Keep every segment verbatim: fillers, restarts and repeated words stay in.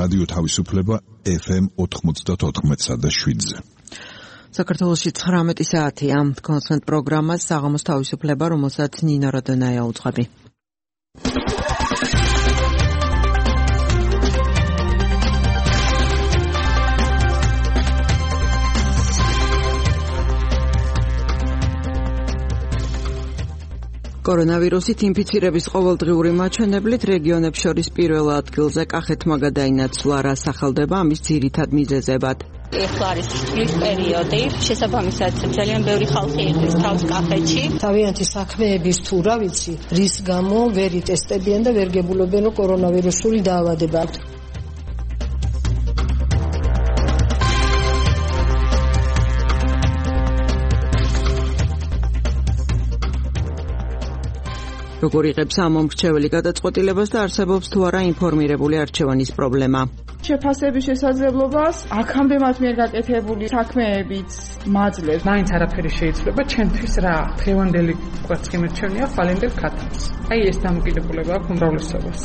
რადიო თავისუფლება ეფ ემ ოთხმოცდაოთხ და შვიდზე. საქართველოში ცხრამეტი საათია. კონსვენტ პროგრამას საღამოს თავისუფლება, რომელსაც ნინო როდონაია უძღვები. კორონავირუსით ინფიცირების ყოველდღიური მაჩვენებლით რეგიონებს შორის პირველ ადგილზე კახეთმა გადაინაცვლა, რა სახელდება ამის ძირითად მიზეზებად. ეხლა არის თბილი პერიოდი, შესაბამისად ძალიან ბევრი ხალხი იღებს თავს კახეთში. თავიანთი საქმეების თუ რა ვიცი, რის გამო ვერ იტესტებიან და ვერ გებულობენ რომ კორონავირუსული დაავადება აქვთ. როგორ იღებს ამ მომრჩეველი გადაწყვეტილებას და არსებობს თუ არა ინფორმირებული არჩევანის პრობლემა. შეფასების შესაძლებლობას აქამდე მათ მიერ გაკეთებული საქმეებით მაძლევს. მაინც არაფერი შეიძლება ჩემთვის რა დღევანდელი კვერცხი მერჩევნია ხვალინდელ ქათამს. აი ეს დამოკიდებულება აქვს უმრავლესობას.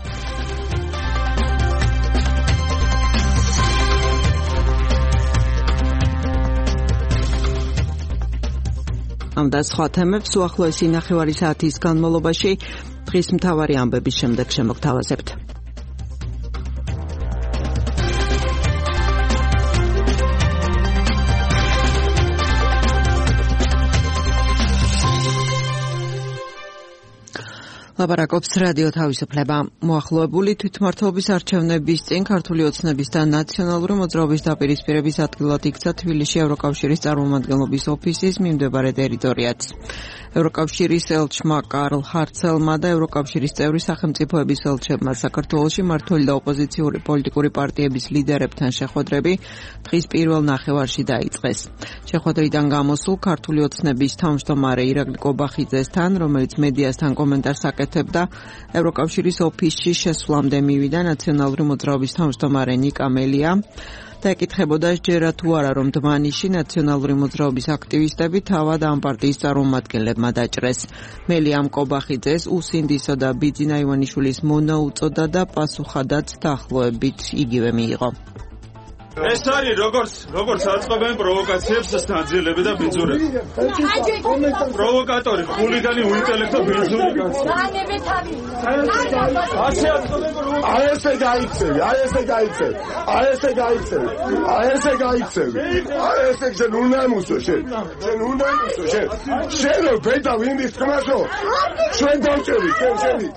ამ და სხვა თემებს უახლოესი ნახევარი საათის განმავლობაში დღის მთავარი ამბების შემდეგ შემოგთავაზებთ. ლაპარაკობს რადიო თავისუფლება. მოახლოებული თვითმმართველობის არჩევნების წინ ქართული ოცნების და ნაციონალური მოძრაობის დაპირისპირების ადგილად იქცა თბილისში ევროკავშირის წარმომადგენლობის ოფისის მიმდებარე ტერიტორიაც. ევროკავშირის ელჩმა კარლ ჰარცელმა და ევროკავშირის წევრი სახელმწიფოების ელჩებმა საქართველოში მმართველი და ოპოზიციური პოლიტიკური პარტიების ლიდერებთან შეხვედრები დღის პირველ ნახევარში დაიწყეს. შეხვედრიდან გამოსულ ქართული ოცნების თავმჯდომარე ირაკლი კობახიძესთან, რომელიც მედიასთან კომენტარს აკეთებდა, ევროკავშირის ოფისში შესვლამდე მივიდა ნაციონალური მოძრაობის თავმჯდომარე ნიკა მელია და ეკითხებოდა ჯერა თუ არა რომ დმანიში ნაციონალური მოძრაობის აქტივისტები თავად ამ პარტიის წარმომადგენლებმა დაჭრეს. მელიამ კობახიძეს უსინდისო და ბიძინა ივანიშვილის მონა უწოდა და პასუხადაც დაახლოებით იგივე მიიღო. ეს არის როგორც როგორც აწყობენ პროვოკაციებს სტანძილები და ბიძურები. პროვოკატორი, ხულიგანი, უინტელექტო ბიძური კაცი. ასე აწყობენ პროვოკაციებს. აი ესე გაიქცევი, აი ესე გაიქცევი. აი ესე გაიქცევი. აი ესე გაიქცევი. აი ესე შენ უნდა მოსო შენ. შენ უნდა მოსო შენ. შენ რო ბედა ვინდის თმაშო. შენ დავჭერი, შენ შენი.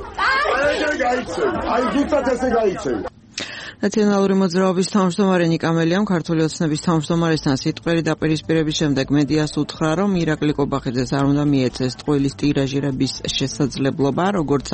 აი ესე გაიქცევი. აი გიწათ ესე გაიქცევი. ნაციონალური მოძრაობის თავმჯდომარე ნიკა მელიამ ქართული ოცნების თავმჯდომარესთან სიტყვიერი დაპირისპირების შემდეგ მედიას უთხრა, რომ ირაკლი კობახიძეს არ უნდა მიეცეს ტყუილის ტირაჟირების შესაძლებლობა, როგორც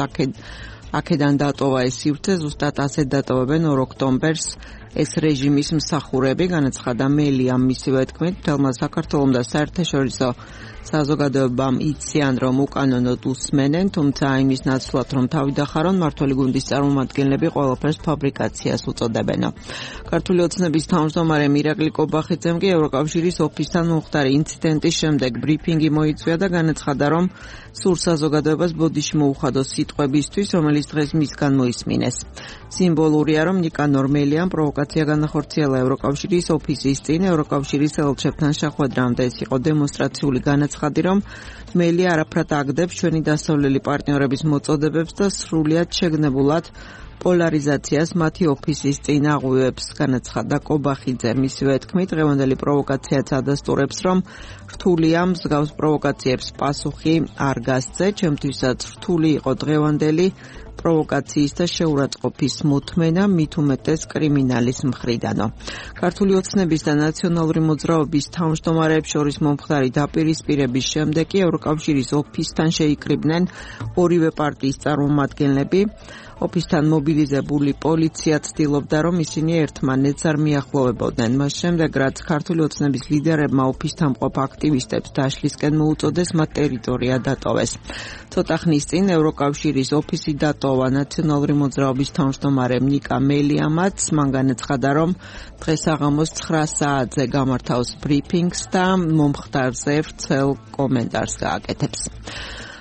აქედან დატოვა ეს სივრცე, ზუსტად ასეთ დატოვებენ ორ ოქტომბერს ეს რეჟიმის მსახურები, განაცხადა მელიამ. მისივე თქმით, მთელმა საქართველომ და საერთაშორისო საზოგადოებამ იციან, რომ უკანონოდ უსმენენ, თუმცა იმის ნაცვლად, რომ თავი დახარონ, მმართველი გუნდის წარმომადგენლები ყველაფერს ფაბრიკაციას უწოდებენ. ქართული ოცნების თავმჯდომარე ირაკლი კობახიძემ კი ევროკავშირის ოფისთან მომხდარი ინციდენტის შემდეგ ბრიფინგი მოიწვია და განაცხადა, რომ სურს საზოგადოებას ბოდიში მოუხადო სიტყვებისთვის, რომელიც დღეს მისგან მოისმინეს. სიმბოლურია, რომ ნიკანორ მელიამ პროვოკაცია განახორციელა ევროკავშირის ოფისის წინ ევროკავშირის ელჩებთან შეხვედრამდე. ეს იყო დემონსტრაციული განაცხადი, რომ მელია არაფრად აგდებს ჩვენი დასავლელი პარტნიორების მოწოდებებს და სრულიად შეგნებულად პოლარიზაციას მათი ოფისის წინ აღვივებს, განაცხადა კობახიძე. მისივე თქმით, დღევანდელი პროვოკაციაც ადასტურებს, რომ რთულია მსგავს პროვოკაციებს პასუხი არ გასცე, ჩემთვისაც რთული იყო დღევანდელი პროვოკაციის და შეურაცხყოფის მოთმენა, მით უმეტეს კრიმინალის მხრიდანო. ქართული ოცნების და ნაციონალური მოძრაობის თავმჯდომარეებს შორის მომხდარი დაპირისპირების შემდეგ კი ევროკავშირის ოფისთან შეიკრიბნენ ორივე პარტიის წარმომადგენლები. ოფისთან მობილიზებული პოლიცია ცდილობდა, რომ ისინი ერთმანეთს არ მიახლოვებოდნენ. მას შემდეგ, რაც ქართული ოცნების ლიდერებმა ოფისთან მყოფ აქტივისტებს დაშლისკენ მოუწოდეს, მათ ტერიტორია დატოვეს. ცოტა ხნის წინ ევროკავშირის ოფისი დატოვა ნაციონალური მოძრაობის თავმჯდომარემ ნიკა მელიამაც. მან განაცხადა, რომ დღეს საღამოს ცხრა საათზე გამართავს ბრიფინგს და მომხდარზე ვრცელ კომენტარს გააკეთებს.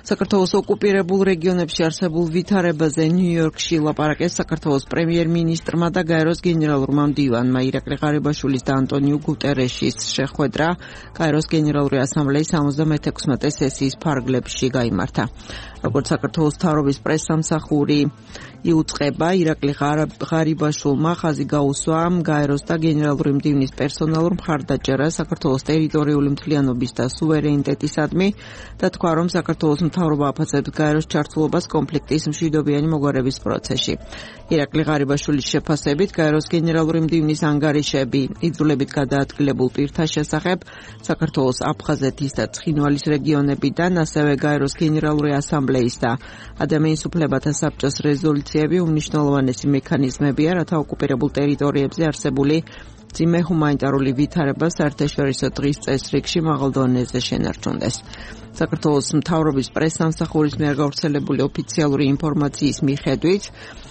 საქართველოს ოკუპირებულ რეგიონებში არსებულ ვითარებაზე ნიუ-იორკში ლაპარაკეს საქართველოს პრემიერ-მინისტრმა და გაეროს გენერალურმა მდივანმა. ირაკლი ღარიბაშვილის და ანტონიუ გუტერეშის შეხვედრა გაეროს გენერალური ასამბლეის სამოცდამეთექვსმეტე სესიის ფარგლებში გაიმართა. როგორც საქართველოს მთავრობის პრესსამსახური იუწყება, ირაკლი ღარიბაშვილმა ხაზი გაუსვა გაეროს და გენერალური მდივნის პერსონალურ მხარდაჭერას საქართველოს ტერიტორიული მთლიანობის და სუვერენიტეტისადმი და თქვა, რომ საქართველოს მთავრობა აფასებს გაეროს ჩართულობას კონფლიქტის მშვიდობიანი მოგვარების პროცესში. ირაკლი ღარიბაშვილის შეფასებით, გაეროს გენერალური მდივნის ანგარიშები იძულებით გადაადგილებულ პირთა შესახებ საქართველოს აფხაზეთის და ცხინვალის რეგიონებიდან, ასევე გაეროს გენერალური ასამბლეის და ადამიანის უფლებათა საბჭოს რეზოლუციები უმნიშვნელოვანესი მექანიზმებია, რათა ოკუპირებულ ტერიტორიებზე არსებული მძიმე ჰუმანიტარული ვითარება საერთაშორისო დღის წესრიგში მაღალ დონეზე შენარჩუნდეს. საქართველოს მთავრობის პრესსამსახურის მიერ გავრცელებული ოფიციალური ინფორმაციის მიხედვით,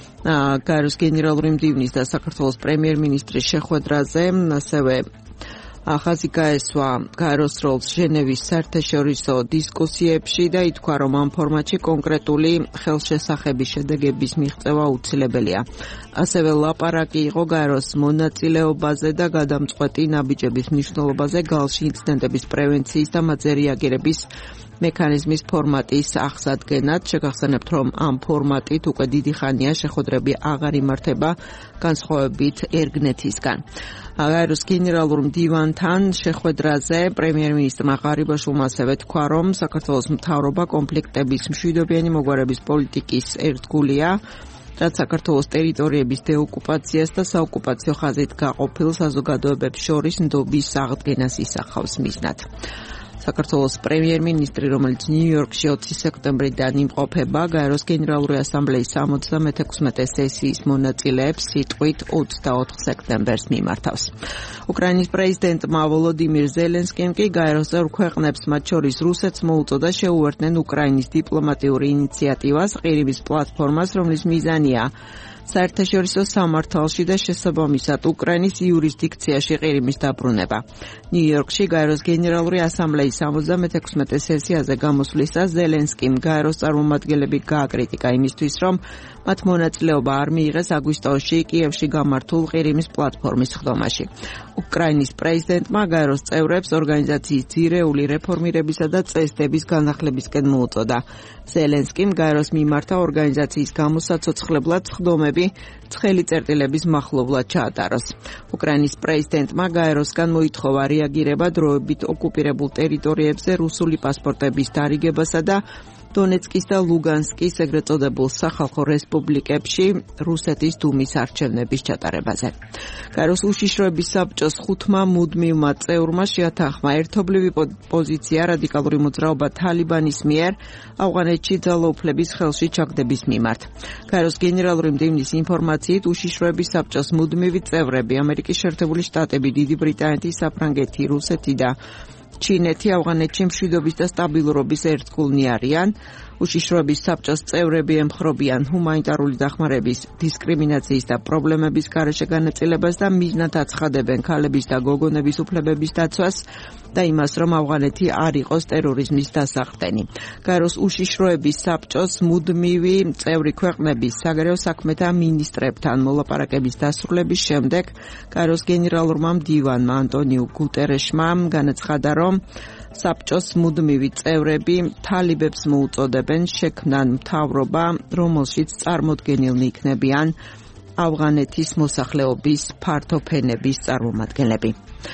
გაეროს გენერალური მდივნის და საქართველოს პრემიერ-მინისტრის შეხვედრაზე ასევე ხაზი გაესვა გაეროს როლს ჟენევის საერთაშორისო დისკუსიებში და ითქვა, რომ ამ ფორმატში კონკრეტული ხელშესახების შედეგების მიღწევა აუცილებელია. ასევე ლაპარაკი იყო გაეროს მონაწილეობაზე და გადამწყვეტი ნაბიჯების მნიშვნელობაზე გალში ინციდენტების პრევენციის და მათზე რეაგირების მექანიზმის ფორმატის აღსადგენად. შეგახსენებთ, რომ ამ ფორმატით უკვე დიდი ხანია შეხვედრები აღარ იმართება განსხვავებით ერგნეთისგან. გაეროს გენერალურ მდივანთან შეხვედრაზე პრემიერ-მინისტრმა ღარიბაშვილმა ასევე თქვა, რომ საქართველოს მთავრობა კონფლიქტების მშვიდობიანი მოგვარების პოლიტიკის ერთგულია, რაც საქართველოს ტერიტორიების დეოკუპაციას და საოკუპაციო ხაზით გაყოფილ საზოგადოებებს შორის ნდობის აღდგენას ისახავს მიზნად. საქართველოს პრემიერ-მინისტრი, რომელიც ნიუ-იორკში ოცი სექტემბრიდან იმყოფება, გაეროს გენერალური ასამბლეის სამოცდამეთექვსმეტე სესიის მონაწილეებს სიტყვით ოცდაოთხ სექტემბერს მიმართავს. უკრაინის პრეზიდენტმა ვოლოდიმირ ზელენსკიმ კი გაეროს წევრ ქვეყნებს, მათ შორის რუსეთს მოუწოდა შეუერთდნენ უკრაინის დიპლომატიური ინიციატივას, ყირიმის პლატფორმას, რომლის მიზანია საერთაშორისო სამართალში და შესაბამისად უკრაინის იურისდიქციაში ყირიმის დაბრუნება. ნიუ-იორკში გაეროს გენერალური ასამბლეის სამოცდამეთექვსმეტე სესიაზე გამოსვლისას ზელენსკიმ გაეროს წარმომადგენლები გააკრიტიკა იმისთვის, რომ მათ მონაწილეობა არ მიიღეს აგვისტოში კიევში გამართულ ყირიმის პლატფორმის ხდომაში. უკრაინის პრეზიდენტმა გაეროს წევრებს ორგანიზაციის ძირეული რეფორმირებისა და წესდების განახლებისკენ მოუწოდა. ზელენსკიმ გაეროს მიმართა ორგანიზაციის გამოსაცოცხლებლად ხდომები ცხელი წერტილების მახლობლად ჩაატაროს. უკრაინის პრეზიდენტმა გაეროსგან მოითხოვა რეაგირება დროებით ოკუპირებულ ტერიტორიებზე რუსული პასპორტების დარიგებასა და დონეცკის და ლუგანსკის ეგრეთ წოდებულ სახალხო რესპუბლიკებში რუსეთის დუმის არჩევნების ჩატარებაზე. გაეროს უშიშროების საბჭოს ხუთმა მუდმივმა წევრმა შეათანხმა ერთობლივი პოზიცია რადიკალური მოძრაობა თალიბანის მიერ ავღანეთში ძალაუფლების ხელში ჩაგდების მიმართ. გაეროს გენერალური მდივნის ინფორმაციით უშიშროების საბჭოს მუდმივი წევრები ამერიკის შეერთებული შტატები, დიდი ბრიტანეთი, საფრანგეთი, რუსეთი და ჩინეთი ავღანეთში მშვიდობის და სტაბილურობის ერთგულნი არიან. უშიშროების საბჭოს წევრები ემხრობიან ჰუმანიტარული დახმარების, დისკრიმინაციის და პრობლემების გარეშე განაწილებას და მიზნად აცხადებენ ქალების და გოგონების უფლებების დაცვას და იმას, რომ ავღანეთი არ იყოს ტერორიზმის დასახდენი. გაეროს უშიშროების საბჭოს მუდმივი წევრი ქვეყნების საგარეო საქმეთა მინისტრებთან მოლაპარაკების დასრულების შემდეგ გაეროს გენერალურმა მდივანმა ანტონიუ გუტერეშმა განაცხადა, რომ საბჭოს მუდმივი წევრები თალიბებს მოუწოდებენ შექმნან მთავრობა, რომელშიც წარმოდგენილნი იქნებიან ავღანეთის მოსახლეობის ფართოფენების წარმომადგენლები.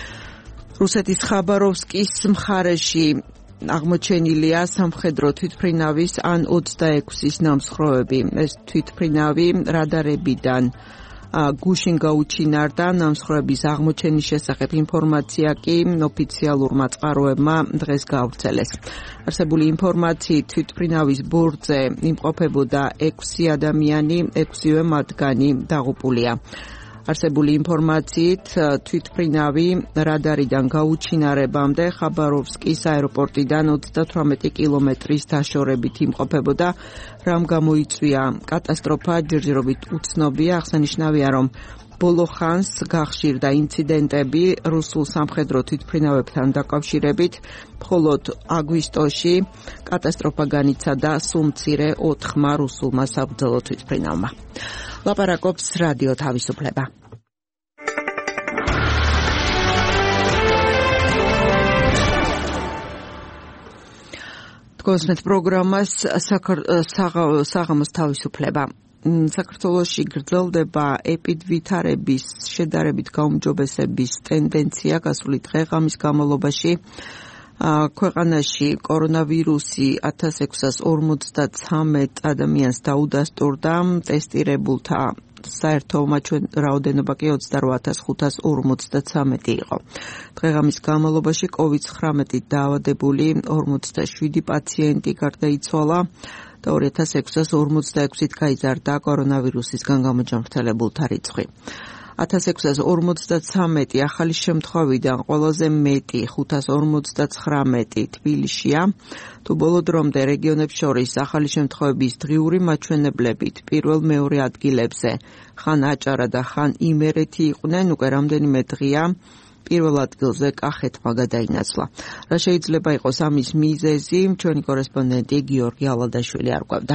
რუსეთის ხაბაროვსკის მხარეში აღმოჩენილია სამხედრო თვითმფრინავის ან ოცდაექვსის ნამსხვრევები. ეს თვითმფრინავი რადარებიდან გუშინ გაუჩინარდა. ნამსხვრევების აღმოჩენის შესახებ ინფორმაცია კი ოფიციალურმა წყაროებმა დღეს გაავრცელეს. არსებული ინფორმაციით თვითმფრინავის ბორტზე იმყოფებოდა ექვსი ადამიანი, ექვსივე მათგანი დაღუპულია. არსებული ინფორმაციით თვითმფრინავი რადარიდან გაუჩინარებამდე ხაბაროვსკის აეროპორტიდან ოცდათვრამეტი კილომეტრის დაშორებით იმყოფებოდა. რამ გამოიწვია კატასტროფა ჯერჯერობით უცნობია. აღსანიშნავია, რომ ბოლო ხანს გახშირდა ინციდენტები რუსულ სამხედრო თვითმფრინავებთან დაკავშირებით, მხოლოდ აგვისტოში კატასტროფა განიცადა სულ მცირე ოთხმა რუსულმა საბრძოლო თვითმფრინავმა. ლაპარაკობს რადიო თავისუფლება. გოსმეთ პროგრამას საღამოს თავისუფლება. საქართველოში გრძელდება ეპიდვითარების შედარებით გაუმჯობესების ტენდენცია გასული დღე-ღამის განმავლობაში. ქვეყანაში კორონავირუსი ათას ექვსას ორმოცდაცამეტ ადამიანს დაუდასტურდა, ტესტირებულთა საერთო რაოდენობა კი ოცდაოთხ ათას ხუთას ორმოცდაცამეტი იყო. დღე-ღამის განმავლობაში კოვიდ ცხრამეტით დაავადებული ორმოცდაშვიდი პაციენტი გარდაიცვალა და ორი ათას ექვსას ორმოცდაექვსით გაიზარდა კორონავირუსისგან გამოჯანმრთელებულთა რიცხვი. ათას ექვსას ორმოცდაცამეტი ახალი შემთხვევიდან ყველაზე მეტი ხუთას ორმოცდაცხრამეტი თბილისშია. თუ ბოლო დრომდე რეგიონებს შორის ახალი შემთხვევების დღიური მაჩვენებლებით პირველ-მეორე ადგილებზე ხან აჭარა და ხან იმერეთი იყვნენ, უკვე რამდენიმე დღეა პირველ ადგილზე კახეთმა გადაინაცვლა. რა შეიძლება იყოს ამის მიზეზი, ჩვენი კორესპონდენტი გიორგი ალადაშვილი არკვევდა.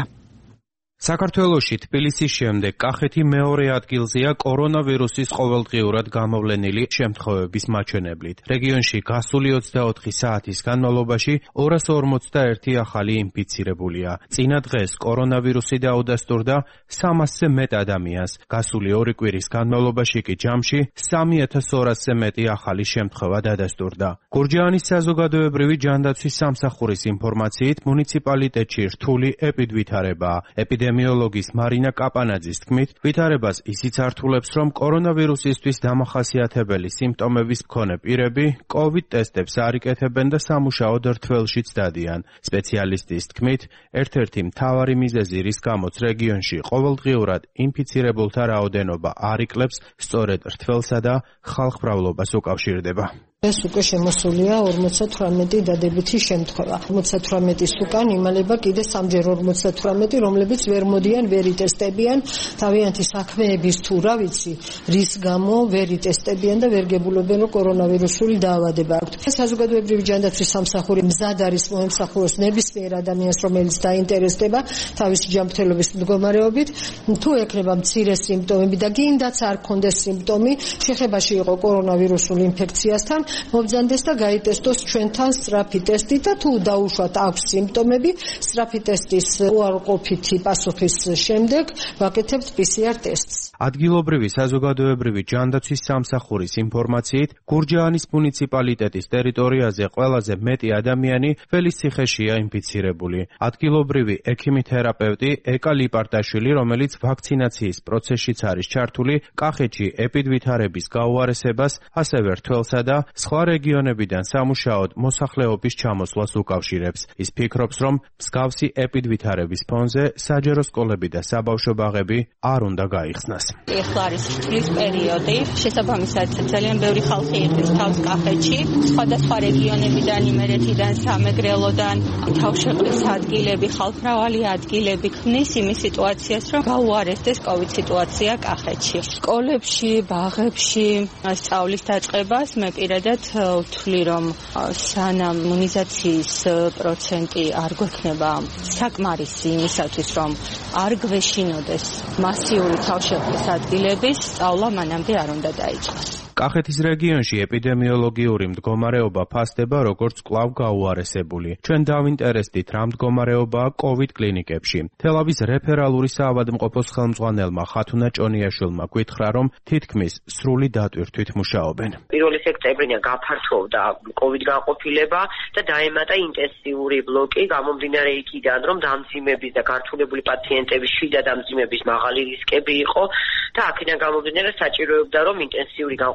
საქართველოში თბილისის შემდეგ კახეთი მეორე ადგილზეა კორონავირუსის ყოველდღიურად გამოვლენილი შემთხვევების მაჩვენებლით. რეგიონში გასული ოცდაოთხი საათის განმავლობაში ორას ორმოცდაერთი ახალი ინფიცირებულია. წინა დღეს კორონავირუსი დაუდასტურდა სამასზე მეტ ადამიანს. გასული ორი კვირის განმავლობაში კი ჯამში სამი ათას ორასზე მეტი ახალი შემთხვევა დადასტურდა. გურჯაანის საზოგადოებრივი ჯანდაცვის სამსახურის ინფორმაციით მუნიციპალიტეტში რთული ეპიდვითარებაა. ეპიდემიოლოგის მარინა კაპანაძის თქმით, ვითარებას ისიც ართულებს, რომ კორონავირუსისთვის დამახასიათებელი სიმპტომების მქონე პირები კოვიდ ტესტებს არ იკეთებენ და სამუშაოდ რთველშიც დადიან. სპეციალისტის თქმით, ერთ-ერთი მთავარი მიზეზი, რის გამოც რეგიონში ყოველდღიურად ინფიცირებულთა რაოდენობა არ იკლებს, სწორედ რთველსა და ხალხმრავლობას უკავშირდება. ეს უკვე შემოსულია ორმოცდათვრამეტი დადებითი შემთხვევა. ორმოცდათვრამეტის უკან იმალება კიდე სამჯერ ორმოცდათვრამეტი, რომლებიც ვერ მოდიან, ვერ იტესტებიან. თავიანთი საქმეების თუ რა ვიცი, რის გამო ვერ იტესტებიან და ვერ გებულობენ, რომ კორონავირუსული დაავადება აქვთ. საზოგადოებრივი ჯანდაცვის სამსახური მზად არის მოემსახუროს ნებისმიერ ადამიანს, რომელიც დაინტერესდება თავისი ჯანმრთელობის მდგომარეობით. თუ ექნება მცირე სიმპტომები და გინდაც არ ქონდეს სიმპტომი, შეხებაში იყო კორონავირუსული ინფექციასთან, მობრძანდეს და გაიტესტოს ჩვენთან სწრაფი ტესტი და თუ დაუშვათ აქვს სიმპტომები, სწრაფი ტესტის უარყოფითი პასუხის შემდეგ ვაკეთებთ პი სი არ ტესტს. ადგილობრივი საზოგადოებრივი ჯანდაცვის სამსახურის ინფორმაციით, გურჯაანის მუნიციპალიტეტის ტერიტორიაზე ყველაზე მეტი ადამიანი ველისციხეშია ინფიცირებული. ადგილობრივი ექიმი-თერაპევტი ეკა ლიპარტაშვილი, რომელიც ვაქცინაციის პროცესშიც არის ჩართული, კახეთში ეპიდვითარების გაუარესებას, ასევე რთველსა და სხვა რეგიონებიდან სამუშაოდ მოსახლეობის ჩამოსვლას უკავშირებს. ის ფიქრობს, რომ მსგავსი ეპიდვითარების ფონზე საჯარო სკოლები და საბავშვო ბაღები არ უნდა გაიხსნას. ეხლა არის წლის პერიოდი, შესაბამისად ძალიან ბევრი ხალხი იღებს თავს კახეთში, სხვადასხვა რეგიონებიდან, იმერეთიდან, სამეგრელოდან, თავშეყრის ადგილები, ხალხმრავალი ადგილები ქმნის იმის სიტუაციას, რომ გაუარესდეს კოვიდ სიტუაცია კახეთში. სკოლებში, ბაღებში სწავლის დაწყებას მე პირადად ვთვლი, რომ სანამ იმუნიზაციის პროცენტი არ გვექნება საკმარისი იმისათვის, რომ არ გვეშინოდეს მასიური თავშეყრის ადგილების სწავლა მანამდე არ უნდა დაიწყოს. კახეთის რეგიონში ეპიდემიოლოგიური მდგომარეობა ფასდება როგორც კვლავ გაუარესებული. ჩვენ დავინტერესდით რა მდგომარეობაა კოვიდ კლინიკებში. თელავის რეფერალური საავადმყოფოს ხელმძღვანელმა ხათუნა ჭონიაშვილმა გითხრა, რომ თითქმის სრული დატვირთვით მუშაობენ. პირველი სექტემბრიდან გაფართოვდა კოვიდ განყოფილება და დაემატა ინტენსიური ბლოკი, გამომდინარე იქიდან, რომ დამძიმების და გართულებული პაციენტების შიდა დამძიმების მაღალი რისკები იყო და აქედან გამომდინარე საჭიროებდა, რომ ინტენსიური განყოფილება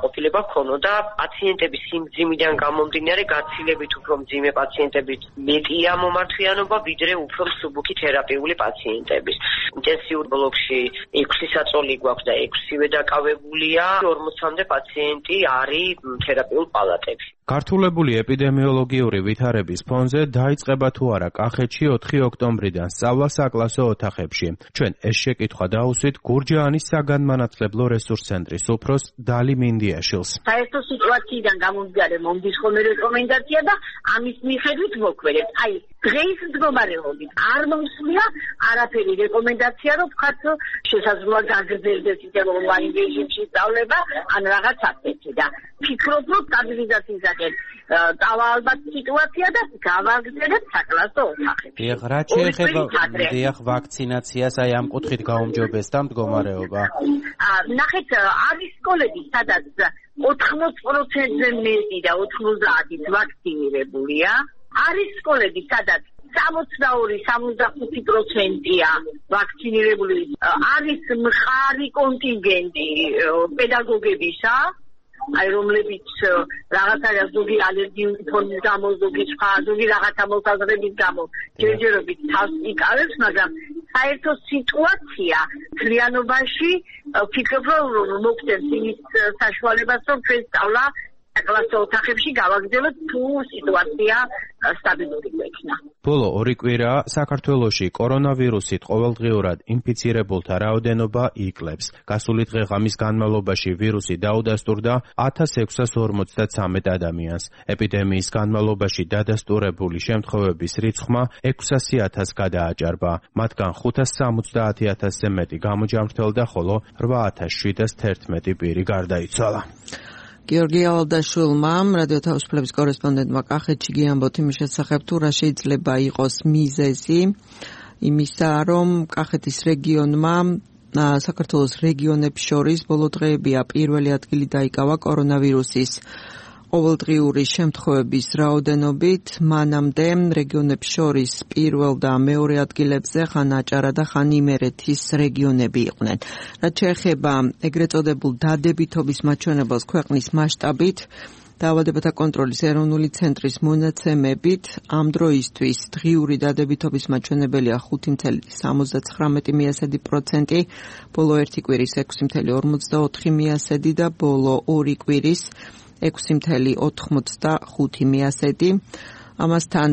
განყოფილება ქონოდა პაციენტების სიმძიმიდან გამომდინარე გაცილებით უფრო მძიმე პაციენტების მეტია მომართვიანობა ვიდრე უფრო მსუბუქი თერაპიული პაციენტების. ინტენსიურ ბლოკში ექვსი საწოლი გვაქვს და ექვსივე დაკავებულია, ორმოცამდე პაციენტი არის თერაპიულ პალატებში. გართულებული ეპიდემიოლოგიური ვითარების ფონზე დაიწყება თუ არა კახეთში ოთხი ოქტომბრიდან სწავლა საკლასო ოთახებში. ჩვენ ეს შეკითხვა დავუსვით გურჯაანის საგანმანათლებლო რესურს ცენტრის უფროს დალი მინდიაშვილს. საერთო სიტუაციიდან გამომდინარე მომდის ხოლმე რეკომენდაცია და ამის მიხედვით მოქმედებს. აი დღეის მდგომარეობით არ მომსვლია არაფერი რეკომენდაცია, რომ ვქართ შესაძლოა გაგრძელდეს ისე ონლაინ რეჟიმში სწავლება ან რაღაც ასეთი და ფიქრობ, რომ სტაბილიზაციისაკენ დავა ალბათ სიტუაცია და გავაგრძელებ საკლასო ოთახებში. დიახ, რა შეეხება დიახ ვაქცინაციას, აი ამ კუთხით გაუმჯობესდა მდგომარეობა. ნახეთ, არის სკოლები, სადაც ოთხმოც პროცენტზე მეტი და ოთხმოცდაათიც ვაქცინირებულია. არის სკოლები, სადაც სამოცდაორი სამოცდახუთი პროცენტია ვაქცინირებული. არის მხარი კონტინგენტი პედაგოგებისა, აი რომლებიც რაღაცა ზოგი ალერგიული ფორმის გამო, ზოგი სხვა, ზოგი რაღაცა მოსაზრების გამო ჯერჯერობით თავს იკავებს, მაგრამ საერთო სიტუაცია მთლიანობაში ვფიქრობ, რომ მოგვცემს იმის საშუალებას, რომ ჩვენ სწავლა საკლასო ოთახებში გავაგრძელოთ, თუ სიტუაცია სტაბილური გვექნა. ბოლო ორი კვირა საქართველოში კორონავირუსით ყოველდღიურად ინფიცირებულთა რაოდენობა იკლებს. გასული დღე-ღამის განმავლობაში ვირუსი დაუდასტურდა ათას ექვსას ორმოცდათრამეტ ადამიანს. ეპიდემიის განმავლობაში დადასტურებული შემთხვევების რიცხვმა ექვსასი ათასს გადააჭარბა. მათგან ხუთას სამოცდაათი ათასზე მეტი გამოჯამრთელდა, ხოლო რვა ათას შვიდას თერთმეტი პირი გარდაიცვალა. გიორგი ალდაშვილმა, რადიო თავისუფლების კორესპონდენტმა კახეთში გიამბოთ იმის შესახებ, თუ რა შეიძლება იყოს მიზეზი იმისა, რომ კახეთის რეგიონმა საქართველოს რეგიონებს შორის ბოლო დღეებია პირველი ადგილი დაიკავა კორონავირუსის ყოველდღიური შემთხვევების რაოდენობით. მანამდე რეგიონებს შორის პირველ და მეორე ადგილებზე ხან აჭარა და ხან იმერეთის რეგიონები იყვნენ. რაც შეეხება ეგრეთ წოდებულ დადებითობის მაჩვენებელს ქვეყნის მასშტაბით, დაავადებათა კონტროლის ეროვნული ცენტრის მონაცემებით, ამ დროისთვის დღიური დადებითობის მაჩვენებელია ხუთი წელი სამოცდათხრამეტი მიასედი პროცენტი, ბოლო ერთი კვირის ექვსი წელი ორმოცდაოთხი მიასედი და ბოლო ორი კვირის ექვსი წელი ოთხმოცდახუთი მიასედი. ამასთან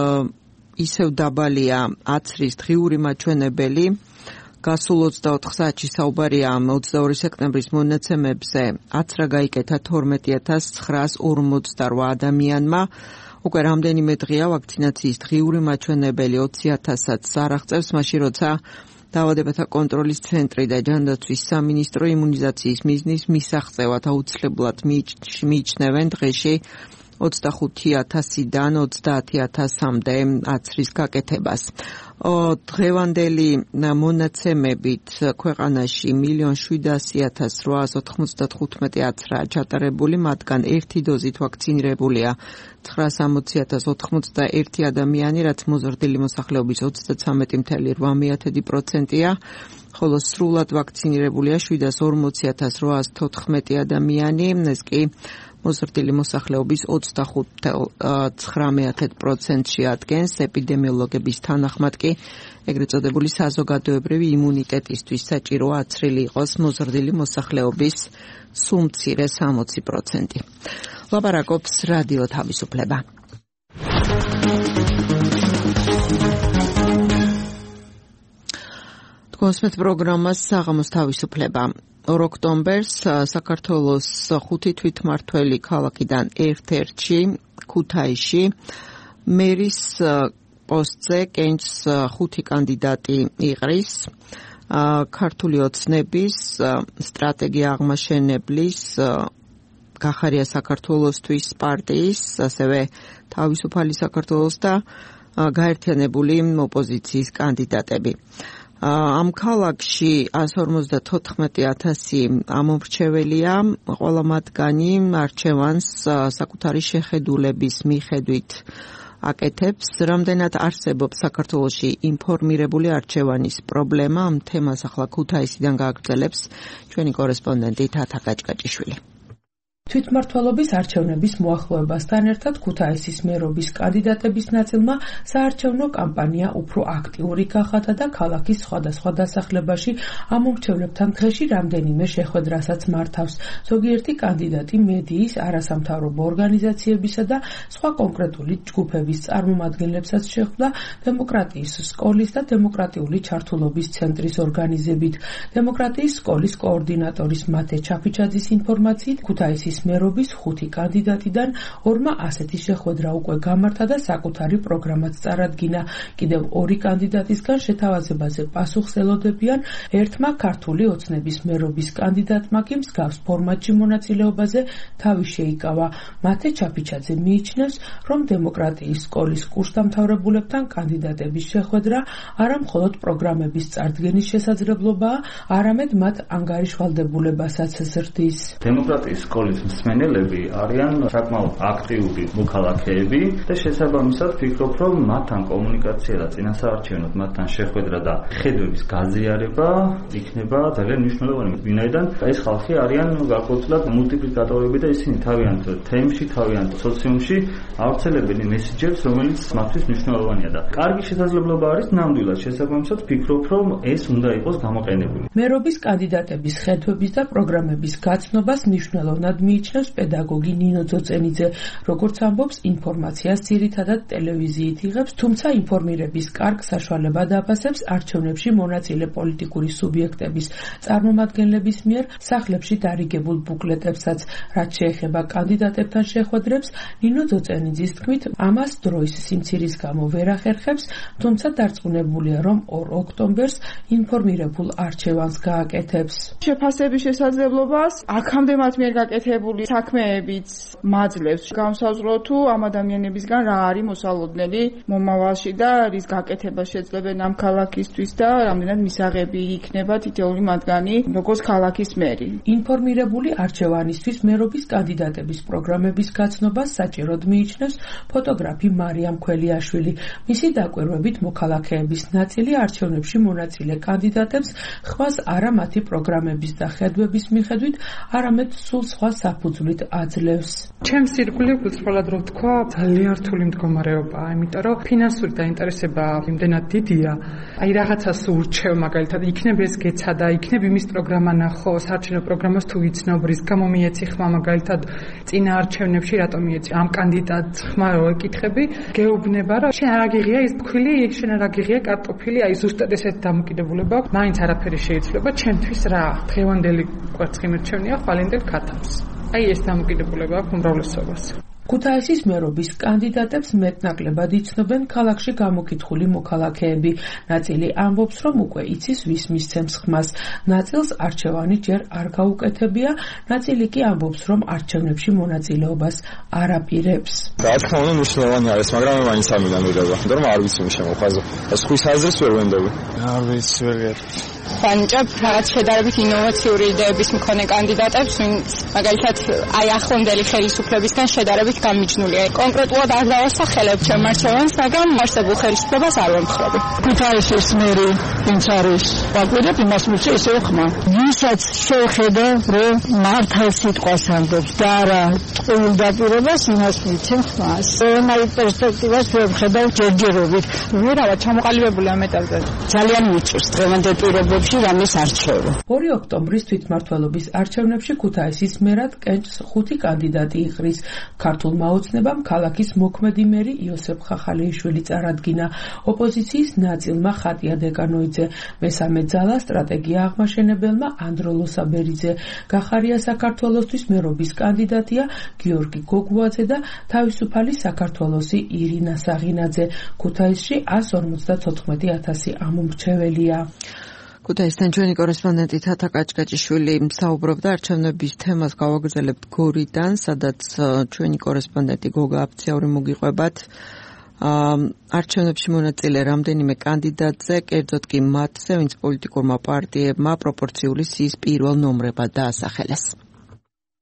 ისევ დაბალია აცრის დღიური მაჩვენებელი. გასულ ოცდაოთხ საათში საუბარია ოცდაორი სექტემბრის მონაცემებზე. აცრა გაიკეთა თორმეტი ათას ცხრაას ორმოცდარვა ადამიანმა. უკვე რამდენიმე დღეა ვაქცინაციის დღიური მაჩვენებელი ოცი ათასაც არ აღწევს, მაშინ როცა დაავადებათა კონტროლის ცენტრი და ჯანდაცვის სამინისტრო იმუნიზაციის მიზნის მისაღწევად აუცილებლად მიიჩნევენ დღეში ოცდახუთი ათასიდან ოცდაათი ათასამდე აცრის გაკეთებას. დღევანდელი მონაცემებით ქვეყანაში მილიონ შვიდასი ათას რვაას ოთხმოცდათხუთმეტი აცრაა ჩატარებული, მათგან ერთი დოზით ვაქცინირებულია ცხრაასამოცი ათას ოთხმოცდაერთი ადამიანი, რაც მოზრდილი მოსახლეობის ოცდათრამეტი წელი რვა პროცენტია, ხოლო სრულად ვაქცინირებულია შვიდას ორმოცი ათას რვაას თოთხმეტი ადამიანი, ეს კი მოზრდილი მოსახლეობის ოცდახუთ ცხრამეტ პროცენტში ადგენს. ეპიდემიოლოგების თანახმად კი ეგრეთ წოდებული საზოგადოებრივი იმუნიტეტისთვის საჭიროა აცრილი იყოს მოზრდილი მოსახლეობის სულ მცირე სამოცი პროცენტი. ლაპარაკობს რადიო თავისუფლება. თქვენს პროგრამას საღამოს თავისუფლება. ორ ოქტომბერს საქართველოს ხუთი თვითმმართველი ქალაქიდან ერთ-ერთში ქუთაისში მერის პოსტზე კენჭს ხუთი კანდიდატი იყრის. ქართული ოცნების სტრატეგია აღმაშენებლის გახარია საქართველოსთვის პარტიის, ასევე თავისუფალი საქართველოს და გაერთიანებული ოპოზიციის კანდიდატები. ამ ქალაქში εκατს ორმოცდათოთხმეტი ათასი ამომრჩეველია, ყველა მათგანი არჩევანს საკუთარი შეხედულების მიხედვით აკეთებს. რამდენად არსებობს საქართველოში ინფორმირებული არჩევანის პრობლემა, ამ თემას ახლა ქუთაისიდან გააგრძელებს ჩვენი კორესპონდენტი თათა გაჭკაჭიშვილი. თვითმმართველობის არჩევნების მოახლოებასთან ერთად ქუთაისის მერობის კანდიდატების ნაწილმა საარჩევნო კამპანია უფრო აქტიური გახადა და ქალაქის სხვადასხვა დასახლებაში ამომრჩევლებთან დღეში რამდენიმე შეხვედრასაც მართავს. ზოგიერთი კანდიდატი მედიის, არასამთავრობო ორგანიზაციებისა და სხვა კონკრეტული ჯგუფების წარმომადგენლებსაც შეხვდა დემოკრატიის სკოლის და დემოკრატიული ჩართულობის ცენტრის ორგანიზებით. დემოკრატიის სკოლის კოორდინატორის მათე ჩაფიჩაძის ინფორმაციით ქუთაისის მერობის ხუთი კანდიდატიდან ორმა ასეთი შეხვედრა უკვე გამართა და საკუთარი პროგრამაც წარადგინა. კიდევ ორი კანდიდატისგან შეთავაზებაზე პასუხს ელოდებიან. ერთმა ქართული ოცნების მერობის კანდიდატმა კი მსგავს ფორმატში მონაწილეობაზე თავი შეიკავა. მათე ჩაფიჩაძე მიიჩნევს, რომ დემოკრატიის სკოლის კურსდამთავრებულებთან კანდიდატების შეხვედრა არა მხოლოდ პროგრამების წარდგენის შესაძლებლობაა, არამედ მათ ანგარიშვალდებულებასაც ზრდის. დემოკრატიის სკოლის მსმენელები არიან საკმაოდ აქტიური მოქალაქეები და შესაბამისად ვფიქრობ, რომ მათთან კომუნიკაცია და წინასაარჩევნოდ მათთან შეხვედრა და ხედვების გაზიარება იქნება ძალიან მნიშვნელოვანი. ვინაიდან ეს ხალხი არიან გარკვეულწილად მულტიპლიკატორები და ისინი თავიანთ თემში, თავიანთ სოციუმში ავრცელებენ მესიჯებს, რომელიც მათთვის მნიშვნელოვანია და კარგი შესაძლებლობა არის ნამდვილად შესაბამისად ვფიქრობ, რომ ეს უნდა იყოს გამოყენებული. მერობის კანდიდატების ხედვების და პროგრამების გაცნობას მნიშვნელოვნად მიიჩნევს პედაგოგი ნინო ძოწენიძე. როგორც ამბობს, ინფორმაციას ძირითადად ტელევიზიით იღებს, თუმცა ინფორმირების კარგ საშუალებად აფასებს არჩევნებში მონაწილე პოლიტიკური სუბიექტების წარმომადგენლების მიერ სახლებში დარიგებულ ბუკლეტებსაც. რაც შეეხება კანდიდატებთან შეხვედრებს, ნინო ძოწენიძის თქმით, ამას დროის სიმცირის გამო ვერ ახერხებს, თუმცა დარწმუნებულია, რომ ორ ოქტომბერს ინფორმირებულ არჩევანს გააკეთებს. შეფასების შესაძლებლობას აქამდე მათ მიერ გაკეთებული საქმეებიც მაძლევს განსაზღვრო თუ ამ ადამიანებისგან რა არის მოსალოდნელი მომავალში და რის გაკეთება შეძლებენ ამ ქალაქისთვის და რამდენად მისაღები იქნება თითოეული მათგანი როგორც ქალაქის მერი. ინფორმირებული არჩევანისთვის მერობის კანდიდატების პროგრამების გაცნობას საჭიროდ მიიჩნევს ფოტოგრაფი მარიამ ქველიაშვილი. მისი დაკვირვებით მოქალაქეების ნაწილი არჩევნებში მონაწილე კანდიდატებს ხმას არა მათი პროგრამების და ხედვების მიხედვით, არამედ სულ სხვა საფუძვლით აძლევს. ჩემს ირგვლივ უცბად რო ვთქვა, ძალიან რთული მდგომარეობაა, იმიტომ რომ ფინანსური დაინტერესება იმდენად დიდია. აი რაღაცას ურჩევ, მაგალითად, იქნებ ეს გეცადა, იქნებ იმის პროგრამა ნახო, საარჩევნო პროგრამას თუ იცნობ, რის გამო მიეცი ხმა, მაგალითად, წინა არჩევნებში რატომ მიეცი ამ კანდიდატს ხმა რო ეკითხები, გეუბნება, რომ შენ არ აგიღია ის ფქვილი, შენ არ აგიღია კარტოფილი, აი ზუსტად ესეთ დამოკიდებულება აქვს. მაინც არაფერი შეიძლება, ჩემთვის რა, დღევანდელი კვერცხი მირჩევნია ხვალინდელ ქათამს. აი ეს დამოკიდებულება აქვს უმრავლესობას. ქუთაისის მერობის კანდიდატებს მეტნაკლებად იცნობენ ქალაქში გამოკითხული მოქალაქეები. ნაწილი ამბობს, რომ უკვე იცის ვის მისცემს ხმას. ნაწილს არჩევანი ჯერ არ გაუკეთებია, ნაწილი კი ამბობს, რომ არჩევნებში მონაწილეობას არ აპირებს. რა თქმა უნდა, მნიშვნელოვანი არის, მაგრამ მე მაინც არ მიგანურება, იმიტომ რომ არ ვიცი მის შემოხაზე. სხვის აზრს ვერ ვენდობი. არ ვიცი, ვერ გეტყვი. ვანიჭებ რაღაც შედარებით ინოვაციური იდეების მქონე კანდიდატებს, ვინც მაგალითად აი ახლანდელი ხელისუფლებისგან შედარებით გამიჯნულია. კონკრეტულად არ დავასახელებ ჩემ არჩევანს, მაგრამ არსებულ ხელისუფლებას არ ვემხრობი. ქუთაისის მერი ვინც არის, ვაკვირდებ იმას მიცე ისევ ხმა. ვისაც შევხედა, რომ მართალ სიტყვას ამბობს და არა ტყუილ დაპირებას, იმას მიცემ ხმას. რომაი პერსპექტივას ვხედავ ჯერჯერობით. ვერავა ჩამოყალიბებული ამ ეტაპზე. ძალიან მიჭირს დღევანდელ პირობებში რამის არჩევა. ორი ოქტომბრის თვითმმართველობის არჩევნებში ქუთაისის მერად კენჭს ხუთი კანდიდატი იყრის. ქართულმა ოცნებამ ქალაქის მოქმედი მერი იოსებ ხახალიშვილი წარადგინა. ოპოზიციის ნაწილმა ხატია დეკანოიძე, მესამე ძალა სტრატეგია აღმაშენებელმა ანდრო ლოსაბერიძე. გახარია საქართველოსთვის მერობის კანდიდატია გიორგი გოგუაძე და თავისუფალი საქართველოსი ირინა საღინაძე. ქუთაისში ას ორმოცდათოთხმეტი ათასი ამომრჩეველია. ქუთაისთან ჩვენი კორესპონდენტი თათა კაჭკაჭიშვილი საუბრობდა არჩევნების თემას გავაგრძელებთ გორიდან, სადაც ჩვენი კორესპონდენტი გოგა აფციაური მოგიყვებათ. არჩევნებში მონაწილე რამდენიმე კანდიდატზე, კერძოდ კი მათზე, ვინც პოლიტიკურმა პარტიებმა პროპორციული სიის პირველ ნომრებად დაასახელეს.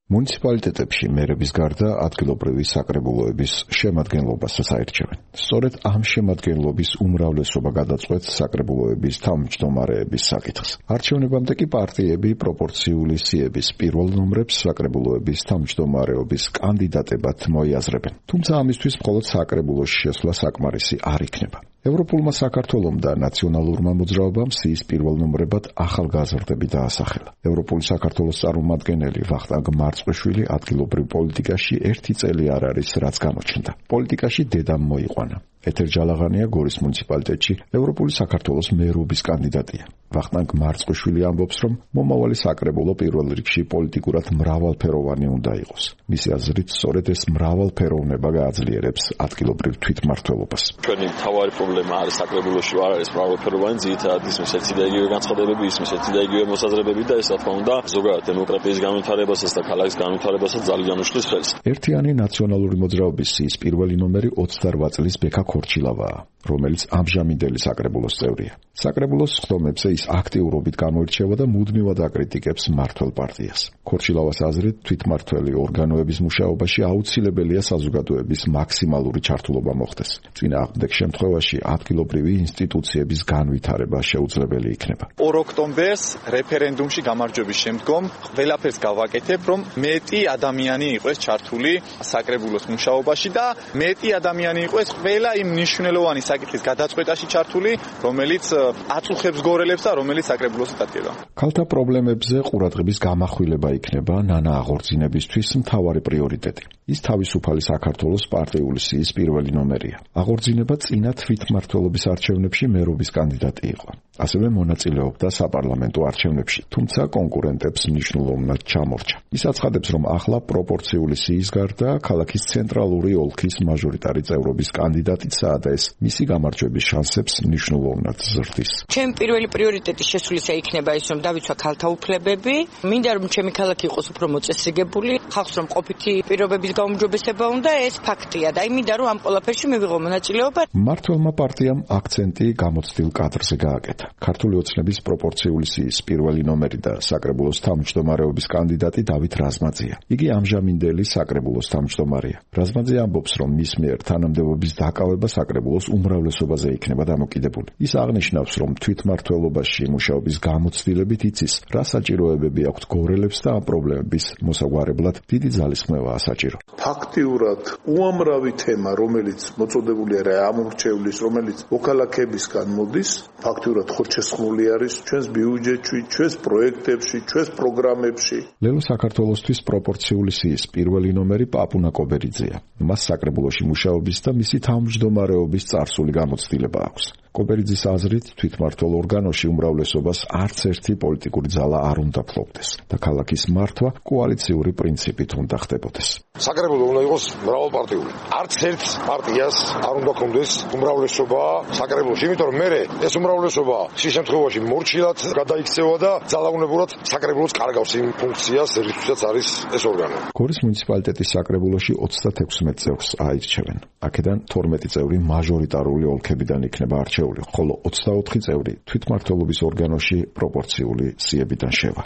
მუნიციპალიტეტებში მერების გარდა ადგილობრივი საკრებულოების შემადგენლობასაც აირჩევენ. სწორედ ამ შემადგენლობის უმრავლესობა გადაწყვეტს საკრებულოების თავმჯდომარეების საკითხს. არჩევნებამდე კი პარტიები პროპორციული სიების პირველ ნომრებს საკრებულოების თავმჯდომარეობის კანდიდატებად მოიაზრებენ. თუმცა ამისთვის მხოლოდ საკრებულოში შესვლა საკმარისი არ იქნება. ევროპულმა საქართველომ და ნაციონალურმა მოძრაობამ სიის პირველ ნომრებად ახალგაზრდები დაასახელა. ევროპული საქართველოს წარმომადგენელი ვახტანგ მარწყუშვილი ადგილობრივ პოლიტიკაში ერთი წელი არ არის, რაც გამოჩნდა. პოლიტიკაში დედამ მოიყვანა. ეთერ ჯალაღანია გორის მუნიციპალიტეტში ევროპული საქართველოს მერობის კანდიდატია. ვახტანგ მარწყუშვილი ამბობს, რომ მომავალი საკრებულო პირველ რიგში პოლიტიკურად მრავალფეროვანი უნდა იყოს. მისი აზრით, სწორედ ეს მრავალფეროვნება გააძლიერებს ადგილობრივ თვითმმართველობას. ჩვენი მთავარი პრობლემა არის საკრებულოში არ არის მრავალფეროვანი, ძირითადად ისმის ერთი და იგივე განცხადებები, ისმის ერთი და იგივე მოსაზრებები და ეს რა თქმა უნდა ზოგადად დემოკრატიის განვითარებასაც და ქალაქის განვითარებასაც ძალიან უშლის ხელს. ერთიანი ნაციონალური მოძრაობის სიის პირველი ნომერი ოცდაორ წლის ბექა ქორჩილავაა, რომელიც ამჟამინდელი საკრებულოს წევრია. საკრებულოს ხდომებზე ის აქტიურობით გამოირჩევა და მუდმივად აკრიტიკებს მმართველ პარტიას. ქორჩილავას აზრით, თვითმმართველი ორგანოების მუშაობაში აუცილებელია საზოგადოების მაქსიმალური ჩართულობა მოხდეს. წინააღმდეგ შემთხვევაში ადგილობრივი ინსტიტუციების განვითარება შეუძლებელი იქნება. ორ ოქტომბერს რეფერენდუმში გამარჯვების შემდგომ ყველაფერს გავაკეთებ, რომ მეტი ადამიანი იყოს ჩართული საკრებულოს მუშაობაში და მეტი ადამიანი იყოს ყველა იმ მნიშვნელოვანი საკითხის გადაწყვეტაში ჩართული, რომელიც აწუხებს გორელებს და რომელიც საკრებულოს დადგება. ქალთა პრობლემებზე ყურადღების გამახვილება იქნება ნანა აღორძინებისთვის მთავარი პრიორიტეტი. ის თავისუფალი საქართველოს პარტიული სიის პირველი ნომერია. აღორძინება წინა თვითმმართველობის არჩევნებში მერობის კანდიდატი იყო. ასევე მონაწილეობდა საპარლამენტო არჩევნებში, თუმცა კონკურენტებს მნიშვნელოვნად ჩამორჩა. ის აცხადებს, რომ ახლა პროპორციული სიის გარდა ქალაქის ცენტრალური ოლქის მაჟორიტარი წევრობის კანდიდატიცაა და ეს მისი გამარჯვების შანსებს მნიშვნელოვნად ზრდის. ჩემი პირველი პრიორიტეტი შესულისა იქნება ის, რომ დავიცვა ქალთა უფლებები, მინდა რომ ჩემი ქალაქი იყოს უფრო მოწესრიგებული, ხალხს რომ ყოფითი პირობების გაუმჯობესება უნდა, ეს ფაქტია და აი მინდა რომ ამ ყველაფერში მივიღო მონაწილეობა. მმართველმა პარტიამ აქცენტი გამოცდილ კადრზე გააკეთა. ქართული ოცნების პროპორციული სიის პირველი ნომერი და საკრებულოს თავმჯდომარეობის კანდიდატი დავით რაზმაძეა. იგი ამჟამინდელი საკრებულოს თავმჯდომარეა. რაზმაძე ამბობს, რომ მის მიერ თანამდებობის დაკავება საკრებულოს უმრავლესობაზე იქნება დამოკიდებული. ის აღნიშნავს, რომ თვითმმართველობაში მუშაობის გამოცდილებით იცის, რა საჭიროებები აქვთ გორელებს და ამ პრობლემების მოსაგვარებლად დიდი ძალისხმევაა საჭირო. ფაქტიურად უამრავი თემა, რომელიც მოწოდებულია ამორჩევლის, რომელიც მოქალაქეებისგან მოდის, ფაქტიურად ხორჩესხმული არის ჩვენს ბიუჯეტში, ჩვენს პროექტებში, ჩვენს პროგრამებში. ლელო საქართველოსთვის პროპორციული სიის პირველი ნომერი პაპუნა კობერიძეა. მას საკრებულოში მუშაობის და მისი თავმჯდომარეობის წარსული გამოცდილება აქვს. კობერიძის აზრით, თვითმმართველ ორგანოში უმრავლესობას არც ერთი პოლიტიკური ძალა არ უნდა ფლობდეს და ქალაქის მართვა კოალიციური პრინციპით უნდა ხდებოდეს. საკრებულო უნდა იყოს მრავალპარტიული. არც ერთ პარტიას არ უნდა ქონდეს უმრავლესობა საკრებულოში, იმიტომ რომ მე ეს უმრავლესობა ხშირ შემთხვევაში მორჩილად გადაიქცევა და ძალაუნებურად საკრებულოს კარგავს იმ ფუნქციას, რისთვისაც არის ეს ორგანო. გორის მუნიციპალიტეტის საკრებულოში ოცდათექვსმეტ წევრს აირჩევენ. აქედან თორმეტი წევრი მაჟორიტარული ოლქებიდან იქნება არჩეული, ხოლო ოცდაოთხი წევრი თვითმმართველობის ორგანოში პროპორციული სიებიდან შევა.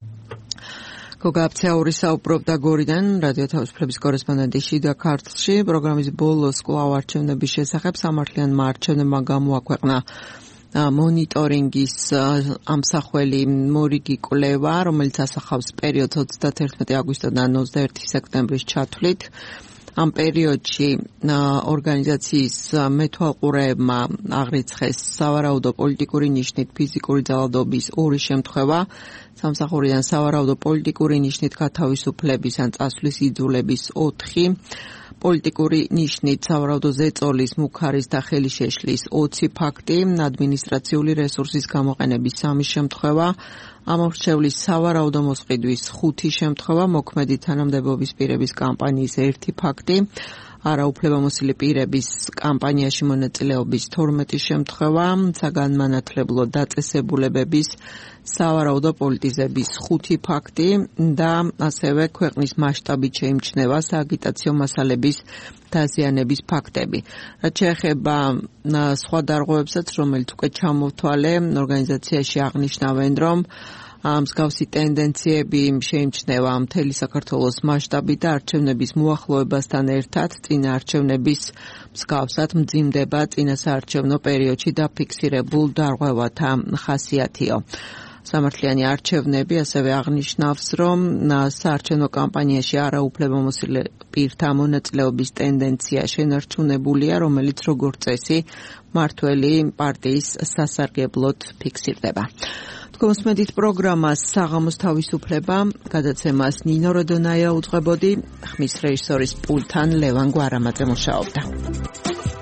გოგა აფცაური საუბრობდა გორიდან, რადიო თავისუფლების კორესპონდენტი შიდა ქართლში. პროგრამის ბოლოს კვლავ არჩევნების შესახებ სამართლიანმა არჩევნებმა გამოაქვეყნა მონიტორინგის ამსახველი მორიგი კვლევა, რომელიც ასახავს პერიოდს ოცდათერთმეტი აგვისტოდან ოცდაერთი სექტემბრის ჩათვლით. ამ პერიოდში ორგანიზაციის მეთვალყურეებმა აღრიცხეს სავარაუდო პოლიტიკური ნიშნით ფიზიკური ძალადობის ორი შემთხვევა, სამსახურიდან სავარაუდო პოლიტიკური ნიშნით გათავისუფლების ან წასვლის იძულების ოთხი, პოლიტიკური ნიშნით სავარაუდო ზეწოლის, მუქარის და ხელიშეშლის ოცი ფაქტი, ადმინისტრაციული რესურსის გამოყენების სამი შემთხვევა, ამორჩევლის სავარაუდო მოსყიდვის ხუთი შემთხვევა, მოქმედი თანამდებობის პირების კამპანიის ერთი ფაქტი, არაუფლებამოსილი პირების კამპანიაში მონაწილეობის თორმეტი შემთხვევა, საგანმანათლებლო დაწესებულებების სავარაუდო პოლიტიზების ხუთი ფაქტი და ასევე ქვეყნის მასშტაბით შეიმჩნევა სააგიტაციო მასალების დაზიანების ფაქტები. რაც შეეხება სხვა დარღვევებსაც, რომელიც უკვე ჩამოვთვალე, ორგანიზაციაში აღნიშნავენ, რომ მსგავსი ტენდენციები შეიმჩნევა მთელი საქართველოს მასშტაბით და არჩევნების მოახლოებასთან ერთად წინა არჩევნების მსგავსად მძიმდება წინა საარჩევნო პერიოდში დაფიქსირებულ დარღვევათა ხასიათიო. სამართლიანი არჩევნები ასევე აღნიშნავს, რომ საარჩევნო კამპანიაში არაუფლებამოსილ პირთა მონაწილეობის ტენდენცია შენარჩუნებულია, რომელიც როგორც წესი მართველი პარტიის სასარგებლოდ ფიქსირდება. თქვენს პროგრამას საღამოს თავისუფლება გადაცემას ნინო როდონაია უძღვებოდი, ხმის რეჟისორის პულტთან ლევან გვარამაძე მუშაობდა.